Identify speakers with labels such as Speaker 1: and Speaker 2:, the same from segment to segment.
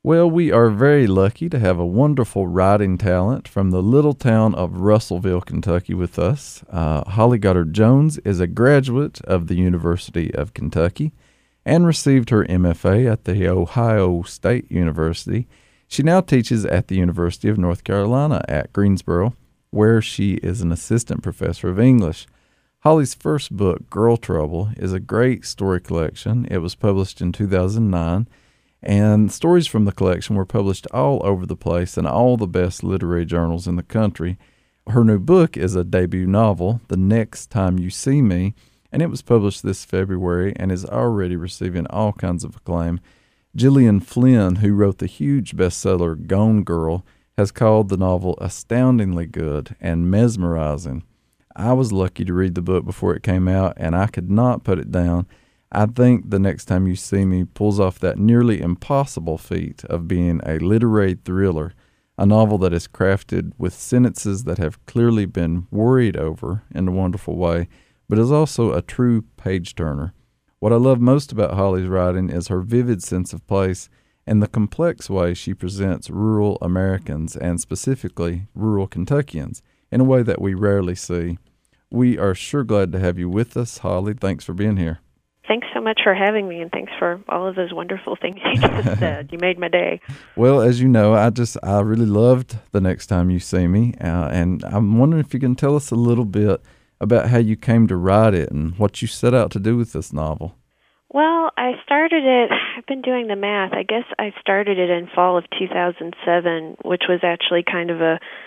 Speaker 1: Well, we are very lucky to have a wonderful writing talent from the little town of Russellville, Kentucky, with us. Holly Goddard Jones is a graduate of the University of Kentucky and received her MFA at the Ohio State University. She now teaches at the University of North Carolina at Greensboro, where she is an assistant professor of English. Holly's first book, Girl Trouble, is a great story collection. It was published in 2009, and stories from the collection were published all over the place in all the best literary journals in the country. Her new book is a debut novel, The Next Time You See Me, and it was published this February and is already receiving all kinds of acclaim. Gillian Flynn, who wrote the huge bestseller Gone Girl, has called the novel astoundingly good and mesmerizing. I was lucky to read the book before it came out, and I could not put it down. I think The Next Time You See Me pulls off that nearly impossible feat of being a literary thriller, a novel that is crafted with sentences that have clearly been worried over in a wonderful way, but is also a true page-turner. What I love most about Holly's writing is her vivid sense of place and the complex way she presents rural Americans, and specifically rural Kentuckians, in a way that we rarely see. We are sure glad to have you with us, Holly. Thanks for being here.
Speaker 2: Thanks so much for having me, and thanks for all of those wonderful things you just said. You made my day.
Speaker 1: Well, as you know, I really loved The Next Time You See Me, and I'm wondering if you can tell us a little bit about how you came to write it and what you set out to do with this novel.
Speaker 2: Well, I started it, I've been doing the math. I guess I started it in fall of 2007, which was actually kind of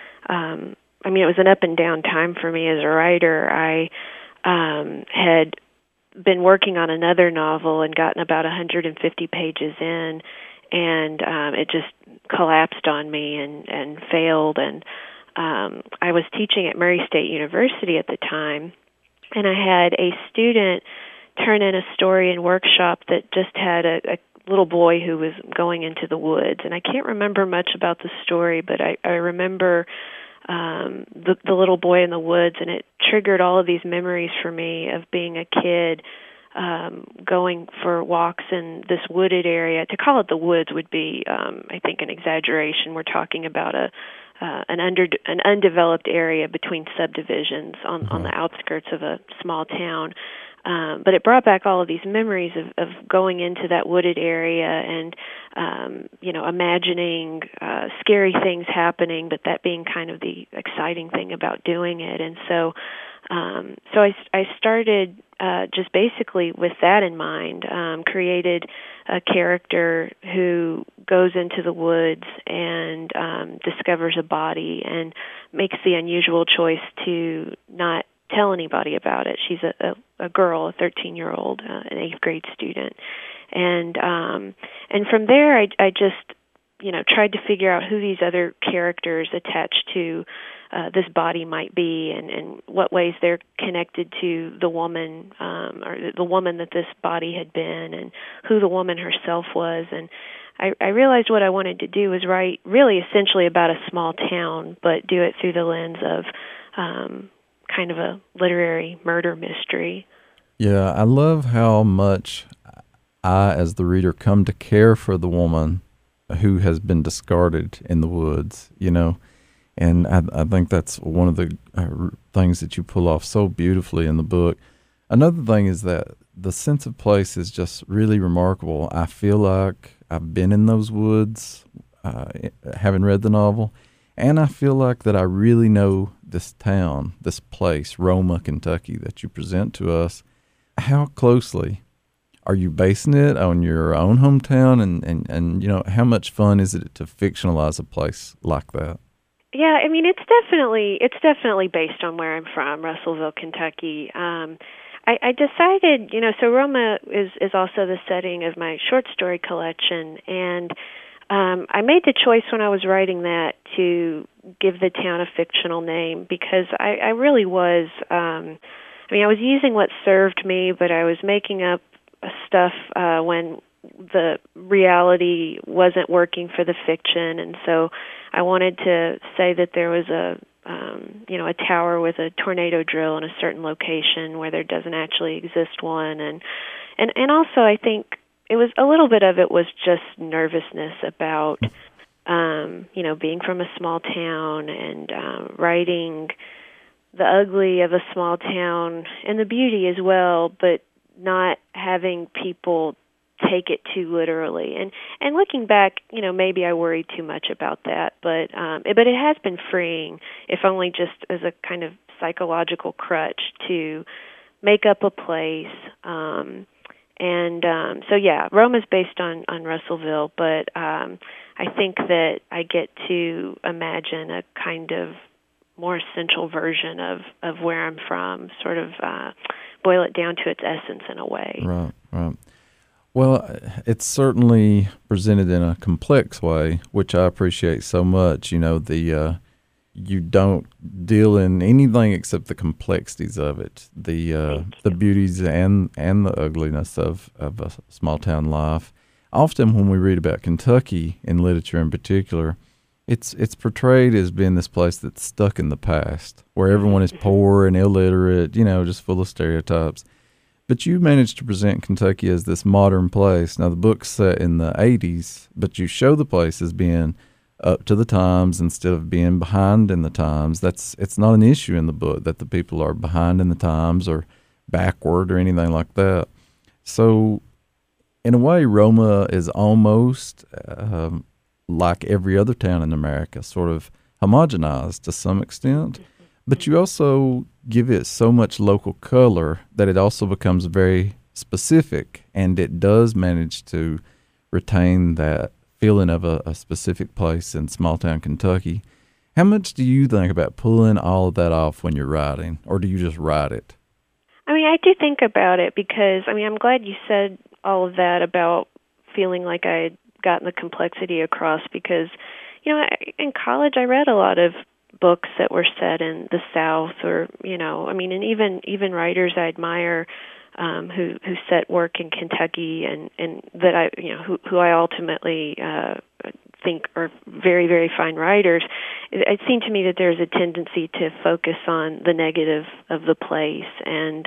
Speaker 2: it was an up and down time for me as a writer. I had been working on another novel and gotten about 150 pages in, and it just collapsed on me and failed. And I was teaching at Murray State University at the time, and I had a student turn in a story and workshop that just had a little boy who was going into the woods. And I can't remember much about the story, but I remember the little boy in the woods, and it triggered all of these memories for me of being a kid, going for walks in this wooded area. To call it the woods would be, I think, an exaggeration. We're talking about an undeveloped area between subdivisions on the outskirts of a small town. But it brought back all of these memories of going into that wooded area and, imagining scary things happening, but that being kind of the exciting thing about doing it. And so I started just basically with that in mind, created a character who goes into the woods and discovers a body and makes the unusual choice to not tell anybody about it. She's a girl, a 13-year-old, an 8th grade student. And from there, I just, tried to figure out who these other characters attached to this body might be, and what ways they're connected to the woman, or the woman that this body had been, and who the woman herself was. And I realized what I wanted to do was write really essentially about a small town, but do it through the lens of kind of a literary murder mystery.
Speaker 1: Yeah, I love how much I, as the reader, come to care for the woman who has been discarded in the woods, and I think that's one of the things that you pull off so beautifully in the book. Another thing is that the sense of place is just really remarkable. I feel like I've been in those woods, having read the novel, and I feel like that I really know this town, this place, Roma, Kentucky, that you present to us. How closely are you basing it on your own hometown? And how much fun is it to fictionalize a place like that?
Speaker 2: Yeah, it's definitely based on where I'm from, Russellville, Kentucky. I decided, so Roma is also the setting of my short story collection, and I made the choice when I was writing that to give the town a fictional name, because I really was, I was using what served me, but I was making up stuff when the reality wasn't working for the fiction. And so I wanted to say that there was a tower with a tornado drill in a certain location where there doesn't actually exist one. And also I think it was a little bit of it was just nervousness about being from a small town and writing the ugly of a small town and the beauty as well, but not having people take it too literally. And looking back, maybe I worried too much about that, but it has been freeing, if only just as a kind of psychological crutch to make up a place. So yeah, Rome is based on Russellville, but I think that I get to imagine a kind of more essential version of where I'm from, sort of boil it down to its essence in a way.
Speaker 1: Right, right. Well, it's certainly presented in a complex way, which I appreciate so much. You don't deal in anything except the complexities of it, the beauties and the ugliness of a small town life. Often when we read about Kentucky in literature in particular, it's portrayed as being this place that's stuck in the past, where everyone is poor and illiterate, just full of stereotypes. But you managed to present Kentucky as this modern place. Now, the book's set in the 80s, but you show the place as being up to the times instead of being behind in the times. It's not an issue in the book that the people are behind in the times or backward or anything like that. So, in a way, Roma is almost like every other town in America, sort of homogenized to some extent. But you also give it so much local color that it also becomes very specific, and it does manage to retain that feeling of a specific place in small town Kentucky. How much do you think about pulling all of that off when you're writing, or do you just write it?
Speaker 2: I do think about it because, I'm glad you said all of that about feeling like I had gotten the complexity across because, in college I read a lot of books that were set in the South or, and even writers I admire who set work in Kentucky and that I, who I ultimately think are very, very fine writers. It seemed to me that there's a tendency to focus on the negative of the place and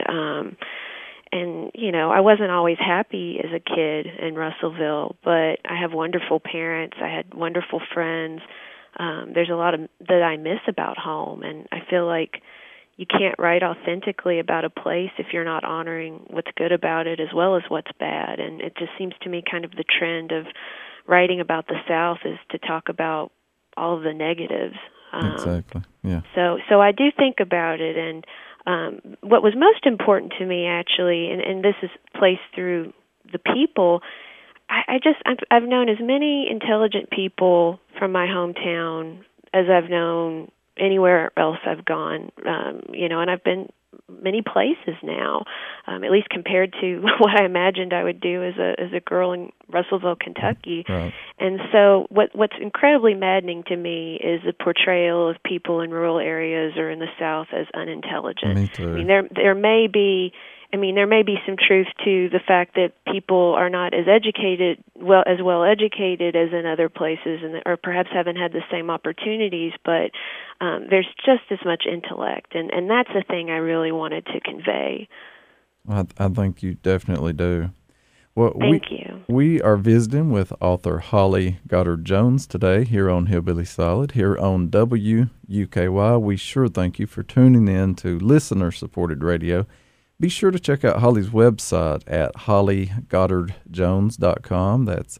Speaker 2: I wasn't always happy as a kid in Russellville, but I have wonderful parents. I had wonderful friends. There's a lot that I miss about home, and I feel like you can't write authentically about a place if you're not honoring what's good about it as well as what's bad. And it just seems to me kind of the trend of writing about the South is to talk about all of the negatives.
Speaker 1: Exactly, yeah.
Speaker 2: So I do think about it, and what was most important to me, actually, and this is placed through the people, I've known as many intelligent people from my hometown as I've known anywhere else I've gone, and I've been many places now, at least compared to what I imagined I would do as a girl in Russellville, Kentucky.
Speaker 1: Right.
Speaker 2: And so what's incredibly maddening to me is the portrayal of people in rural areas or in the South as unintelligent.
Speaker 1: Me too.
Speaker 2: There may be some truth to the fact that people are not as well educated as in other places, or perhaps haven't had the same opportunities. But there's just as much intellect, and that's the thing I really wanted to convey.
Speaker 1: I think you definitely do. Well,
Speaker 2: Thank you.
Speaker 1: We are visiting with author Holly Goddard Jones today here on Hillbilly Solid, here on WUKY. We sure thank you for tuning in to listener-supported radio. Be sure to check out Holly's website at hollygoddardjones.com. That's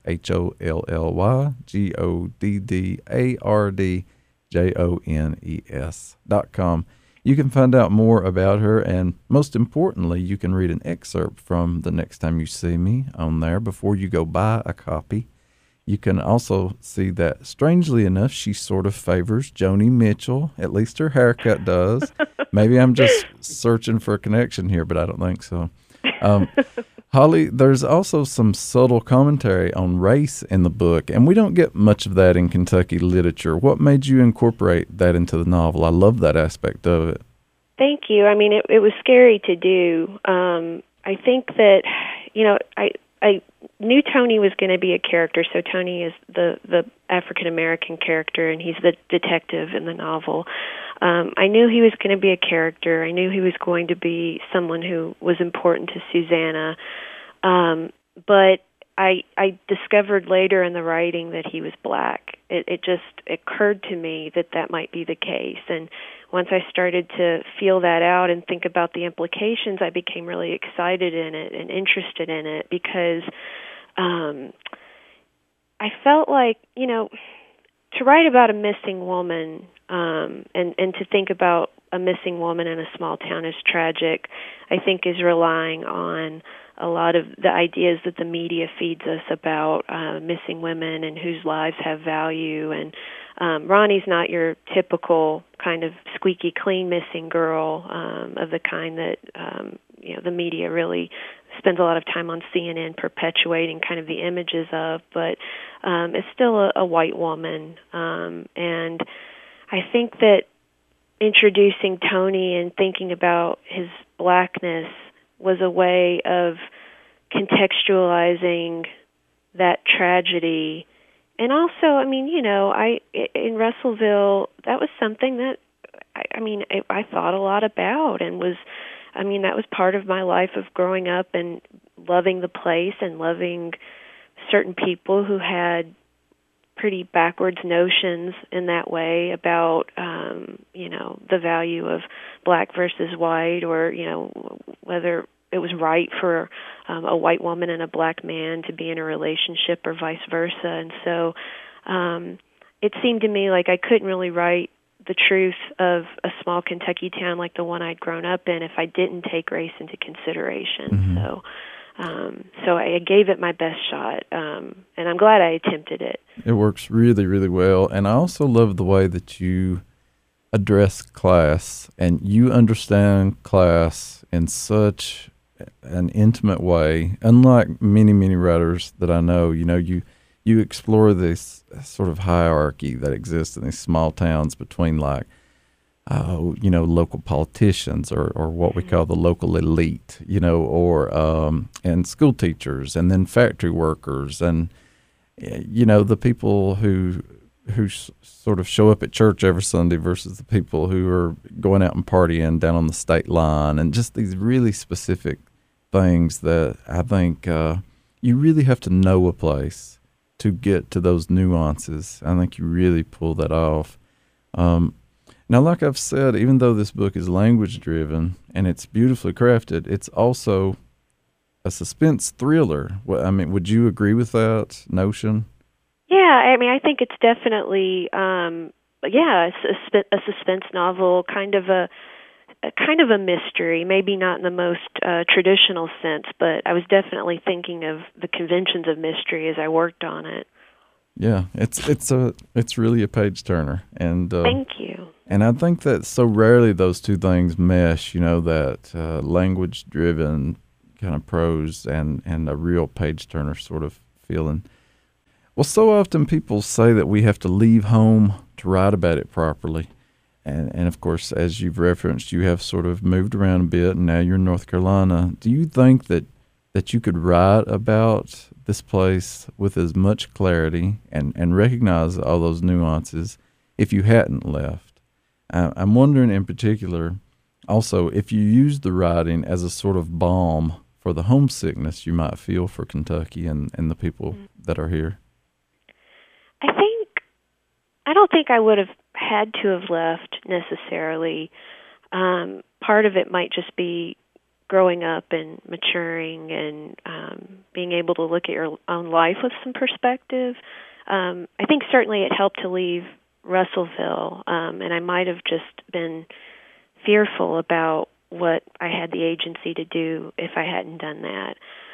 Speaker 1: HOLLYGODDARDJONES.com. You can find out more about her, and most importantly, you can read an excerpt from The Next Time You See Me on there before you go buy a copy. You can also see that, strangely enough, she sort of favors Joni Mitchell. At least her haircut does. Maybe I'm just searching for a connection here, but I don't think so. Holly, there's also some subtle commentary on race in the book, and we don't get much of that in Kentucky literature. What made you incorporate that into the novel? I love that aspect of it.
Speaker 2: Thank you. It was scary to do. I think that, I knew Tony was going to be a character. So Tony is the African-American character, and he's the detective in the novel. I knew he was going to be a character. I knew he was going to be someone who was important to Susanna. But I discovered later in the writing that he was black. It just occurred to me that that might be the case, and once I started to feel that out and think about the implications, I became really excited in it and interested in it because I felt like, to write about a missing woman and to think about a missing woman in a small town as tragic, I think is relying on a lot of the ideas that the media feeds us about missing women and whose lives have value. And Ronnie's not your typical kind of squeaky clean missing girl of the kind that the media really spends a lot of time on CNN perpetuating kind of the images of, but it's still a white woman. And I think that introducing Tony and thinking about his blackness was a way of contextualizing that tragedy. And also, in Russellville, that was something that I thought a lot about and that was part of my life of growing up and loving the place and loving certain people who had pretty backwards notions in that way about, the value of black versus white, or, whether it was right for a white woman and a black man to be in a relationship or vice versa. And so it seemed to me like I couldn't really write the truth of a small Kentucky town like the one I'd grown up in if I didn't take race into consideration. Mm-hmm. So I gave it my best shot, and I'm glad I attempted it.
Speaker 1: It works really, really well. And I also love the way that you address class, and you understand class in such an intimate way. Unlike many, many writers that I know, you explore this sort of hierarchy that exists in these small towns between local politicians or what we call the local elite, and school teachers, and then factory workers, and, the people who sort of show up at church every Sunday versus the people who are going out and partying down on the state line, and just these really specific things that I think you really have to know a place to get to those nuances. I think you really pull that off. Now, like I've said, even though this book is language-driven and it's beautifully crafted, it's also a suspense thriller. Would you agree with that notion?
Speaker 2: Yeah, I think it's definitely, a suspense novel, kind of a mystery. Maybe not in the most traditional sense, but I was definitely thinking of the conventions of mystery as I worked on it.
Speaker 1: Yeah, it's really a page turner, and
Speaker 2: thank you.
Speaker 1: And I think that so rarely those two things mesh. That language-driven kind of prose and a real page turner sort of feeling. Well, so often people say that we have to leave home to write about it properly. And of course, as you've referenced, you have sort of moved around a bit, and now you're in North Carolina. Do you think that you could write about this place with as much clarity and recognize all those nuances if you hadn't left? I'm wondering in particular, also, if you used the writing as a sort of balm for the homesickness you might feel for Kentucky and the people that are here.
Speaker 2: I don't think I would have had to have left necessarily. Part of it might just be growing up and maturing and being able to look at your own life with some perspective. I think certainly it helped to leave Russellville, and I might have just been fearful about what I had the agency to do if I hadn't done that.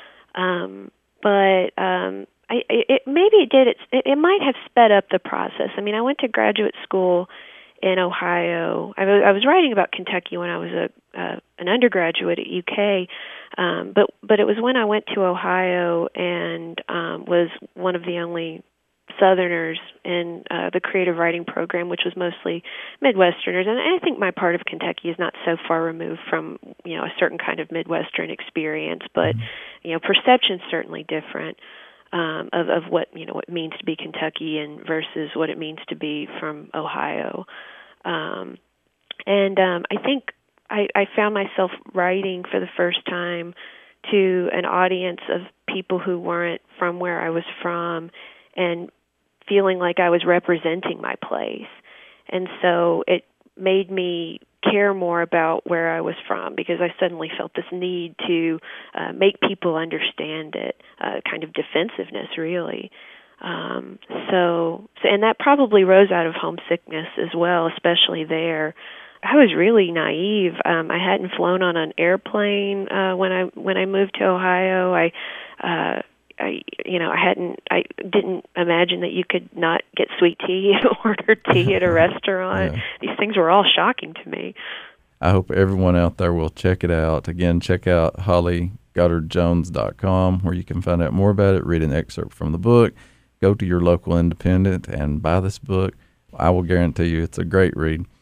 Speaker 2: It might have sped up the process. I went to graduate school in Ohio. I was writing about Kentucky when I was an undergraduate at UK, but it was when I went to Ohio and was one of the only Southerners in the creative writing program, which was mostly Midwesterners. And I think my part of Kentucky is not so far removed from, a certain kind of Midwestern experience, but, perception's certainly different of what, what it means to be Kentuckian versus what it means to be from Ohio. I think I found myself writing for the first time to an audience of people who weren't from where I was from and feeling like I was representing my place. And so it made me care more about where I was from, because I suddenly felt this need to make people understand it, kind of defensiveness, really. And that probably rose out of homesickness as well, especially there. I was really naive. I hadn't flown on an airplane when I moved to Ohio. I didn't imagine that you could not get sweet tea and order tea at a restaurant.
Speaker 1: Yeah.
Speaker 2: These things were all shocking to me.
Speaker 1: I hope everyone out there will check it out. Again, check out HollyGoddardJones.com, where you can find out more about it, read an excerpt from the book, go to your local independent and buy this book. I will guarantee you it's a great read.